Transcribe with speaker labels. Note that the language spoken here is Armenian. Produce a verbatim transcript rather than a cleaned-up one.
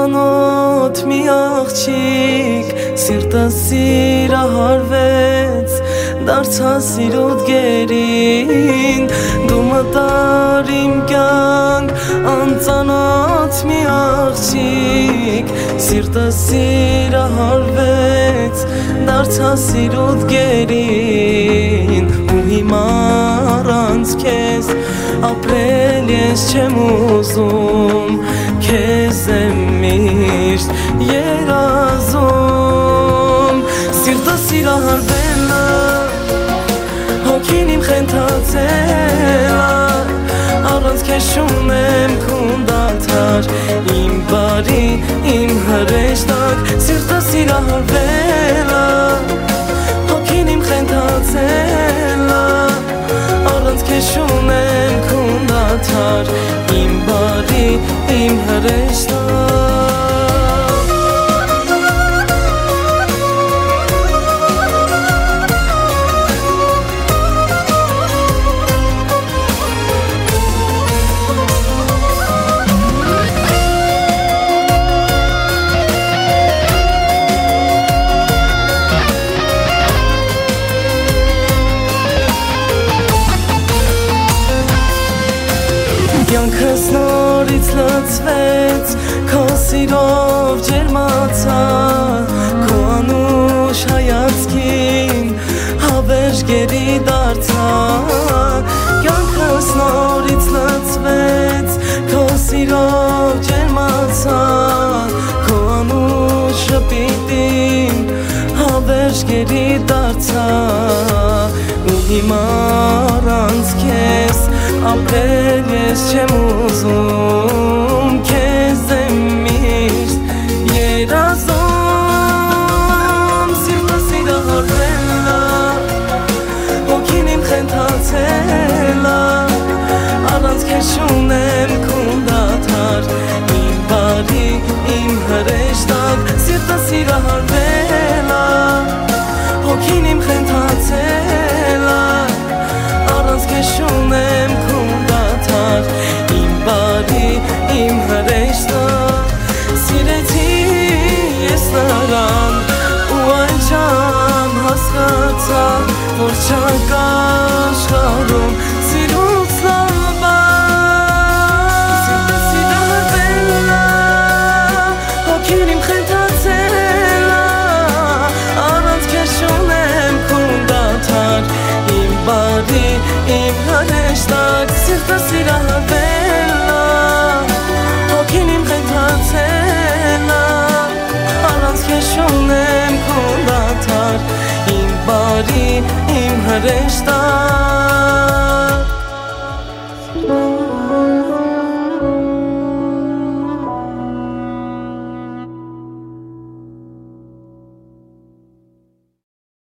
Speaker 1: անծանոթ մի աղջիկ սիրտս սիրահարվեց դարձա սիրուդ գերին դու մտար իմ կյանք անծանոթ մի աղջիկ սիրտս սիրահարվեց դարձա սիրուդ գերին ու հիմա առանց քեզ ապրել ես չեմ ուզում քեզ եմ միշտ երազում սիրտս սիրահարվել է հոգին իմ խենթացել է առանց քեզ չունեմ քունդաթար իմ բարի իմ հրեշտակ սիրտս սիրահարվել է հոգին իմ խենթացել է առանց քեզ չունեմ քունդաթար իմ բարի իմ հրեշտակ Կյանքս նորից լցվեց քո սիրով ջերմացա քո անուշ հայացքին հավերժ գերի դարձա Կյանքս նորից լցվեց քո սիրով ջերմացա քո անուշ շպիտին հավերժ գերի դարձա ու հիմա առանց քեզ ապրել ես չեմ ուզում քեզ եմ միշտ երազում սիրտս սիրահարվել է հոգին իմ խենթացել է առանց քեզ չունեմ քունդաթար իմ բարի իմ հրեշտակ սիրտս սիրահարվել է հոգին իմ խենթացել է առանց քեզ չունեմ իմ բարի իմ հրեշտակ սիրեցի ես նրան ու անչամ հասկացա որ չկա աշխարհում սիրուց լավ բան սիրտս սիրահարվել է հոգին իմ խենթացել է առանց քեզ չունեմ քունդաթար իմ բարի իմ հրեշտակ սիրտս սիրահարվել է հոգին իմ խենթացել է առանց քեզ չունեմ քունդաթար իմ բարի իմ հրեշտակ